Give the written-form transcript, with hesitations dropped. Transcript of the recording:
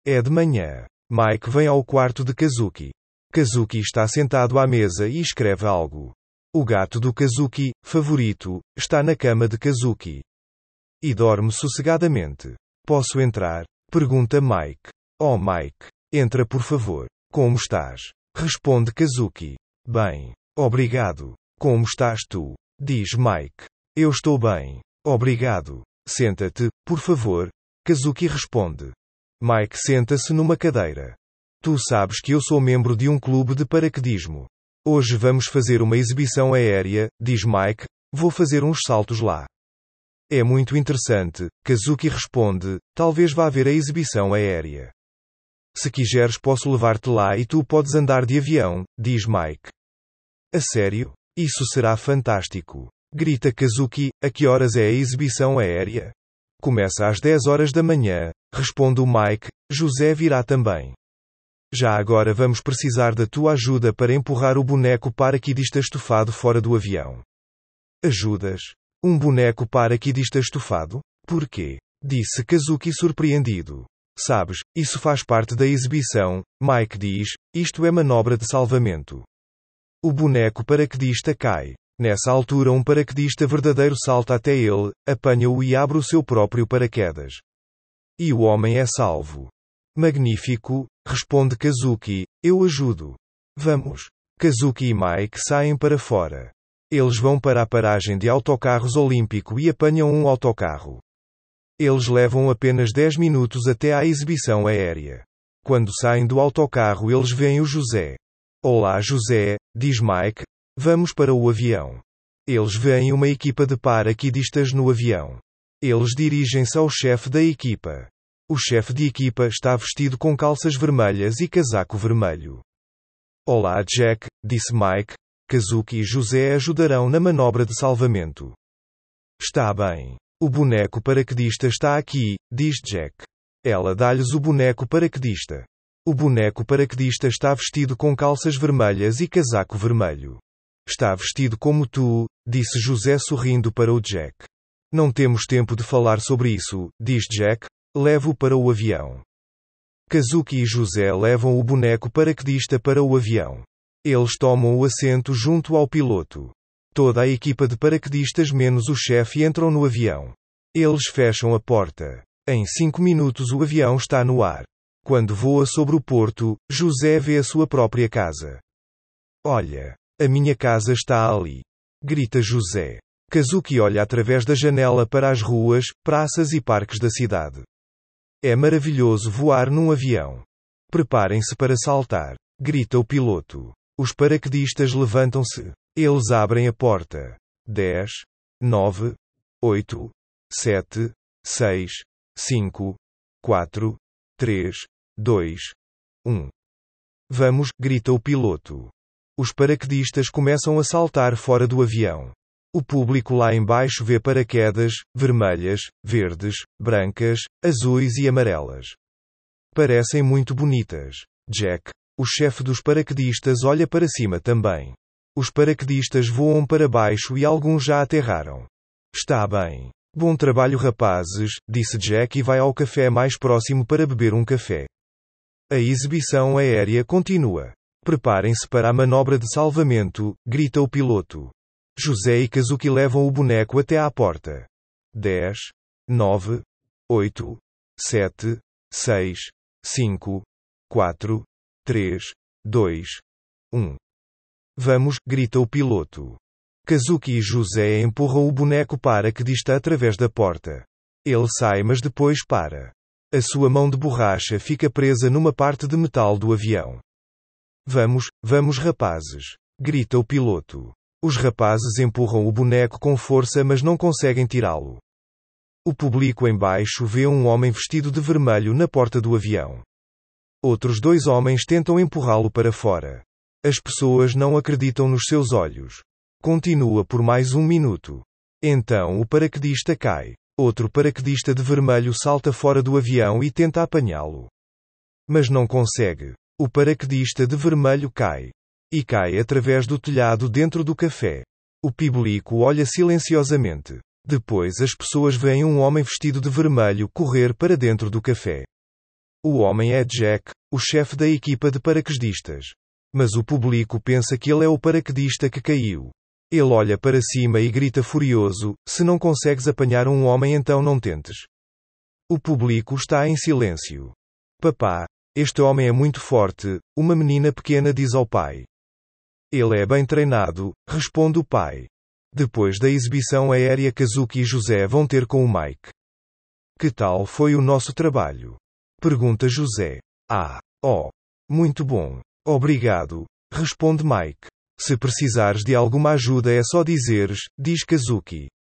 É de manhã. Mike vem ao quarto de Kazuki. Kazuki está sentado à mesa e escreve algo. O gato do Kazuki, favorito, está na cama de Kazuki. E dorme sossegadamente. Posso entrar? Pergunta Mike. Oh Mike. Entra por favor. Como estás? Responde Kazuki. Bem. Obrigado. Como estás tu? Diz Mike. Eu estou bem. Obrigado. Senta-te, por favor. Kazuki responde. Mike senta-se numa cadeira. Tu sabes que eu sou membro de um clube de paraquedismo. Hoje vamos fazer uma exibição aérea, diz Mike. Vou fazer uns saltos lá. É muito interessante, Kazuki responde. Talvez vá ver a exibição aérea. Se quiseres posso levar-te lá e tu podes andar de avião, diz Mike. A sério? Isso será fantástico. Grita Kazuki. A que horas é a exibição aérea? Começa às 10 horas da manhã, responde o Mike. José virá também. Já agora vamos precisar da tua ajuda para empurrar o boneco paraquedista estufado fora do avião. Ajudas? Um boneco paraquedista estufado? Por quê? Disse Kazuki surpreendido. Sabes, isso faz parte da exibição, Mike diz. Isto é manobra de salvamento. O boneco paraquedista cai. Nessa altura um paraquedista verdadeiro salta até ele, apanha-o e abre o seu próprio paraquedas. E o homem é salvo. Magnífico, responde Kazuki. Eu ajudo. Vamos. Kazuki e Mike saem para fora. Eles vão para a paragem de autocarros olímpico e apanham um autocarro. Eles levam apenas 10 minutos até à exibição aérea. Quando saem do autocarro eles veem o José. Olá José, diz Mike. Vamos para o avião. Eles veem uma equipa de paraquedistas no avião. Eles dirigem-se ao chefe da equipa. O chefe de equipa está vestido com calças vermelhas e casaco vermelho. Olá Jack, disse Mike. Kazuki e José ajudarão na manobra de salvamento. Está bem. O boneco paraquedista está aqui, diz Jack. Ela dá-lhes o boneco paraquedista. O boneco paraquedista está vestido com calças vermelhas e casaco vermelho. Está vestido como tu, disse José sorrindo para o Jack. Não temos tempo de falar sobre isso, diz Jack. Levo-o para o avião. Kazuki e José levam o boneco paraquedista para o avião. Eles tomam o assento junto ao piloto. Toda a equipa de paraquedistas menos o chefe entram no avião. Eles fecham a porta. Em 5 minutos o avião está no ar. Quando voa sobre o porto, José vê a sua própria casa. Olha, a minha casa está ali. Grita José. Kazuki olha através da janela para as ruas, praças e parques da cidade. É maravilhoso voar num avião. Preparem-se para saltar. Grita o piloto. Os paraquedistas levantam-se. Eles abrem a porta. 10, 9, 8, 7, 6, 5, 4, 3, 2, 1. Vamos, grita o piloto. Os paraquedistas começam a saltar fora do avião. O público lá embaixo vê paraquedas, vermelhas, verdes, brancas, azuis e amarelas. Parecem muito bonitas. Jack, o chefe dos paraquedistas, olha para cima também. Os paraquedistas voam para baixo e alguns já aterraram. Está bem. Bom trabalho rapazes, disse Jack e vai ao café mais próximo para beber um café. A exibição aérea continua. Preparem-se para a manobra de salvamento, grita o piloto. José e Kazuki levam o boneco até à porta. 10, 9, 8, 7, 6, 5, 4, 3, 2, 1. Vamos, grita o piloto. Kazuki e José empurram o boneco paraquedista através da porta. Ele sai mas depois para. A sua mão de borracha fica presa numa parte de metal do avião. Vamos rapazes. Grita o piloto. Os rapazes empurram o boneco com força mas não conseguem tirá-lo. O público embaixo vê um homem vestido de vermelho na porta do avião. Outros 2 homens tentam empurrá-lo para fora. As pessoas não acreditam nos seus olhos. Continua por mais 1 minuto. Então o paraquedista cai. Outro paraquedista de vermelho salta fora do avião e tenta apanhá-lo. Mas não consegue. O paraquedista de vermelho cai. E cai através do telhado dentro do café. O público olha silenciosamente. Depois as pessoas veem um homem vestido de vermelho correr para dentro do café. O homem é Jack, o chefe da equipa de paraquedistas. Mas o público pensa que ele é o paraquedista que caiu. Ele olha para cima e grita furioso: se não consegues apanhar um homem, então não tentes. O público está em silêncio. Papá, este homem é muito forte, uma menina pequena diz ao pai. Ele é bem treinado, responde o pai. Depois da exibição aérea, Kazuki e José vão ter com o Mike. Que tal foi o nosso trabalho? Pergunta José. Muito bom. Obrigado, responde Mike. Se precisares de alguma ajuda é só dizeres, diz Kazuki.